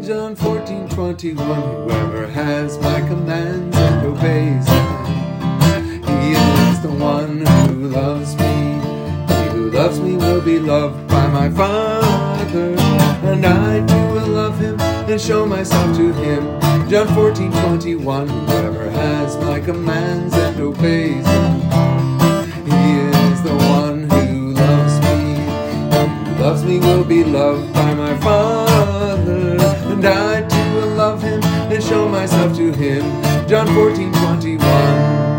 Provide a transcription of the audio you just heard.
John 14:21, whoever has my commands and obeys them, he is the one who loves me. He who loves me will be loved by my Father, and I too will love him and show myself to him. John 14:21, whoever has my commands and obeys them, he is the one who loves me. He who loves me will be loved by my Father, and I too will love him and show myself to him. John 14:21.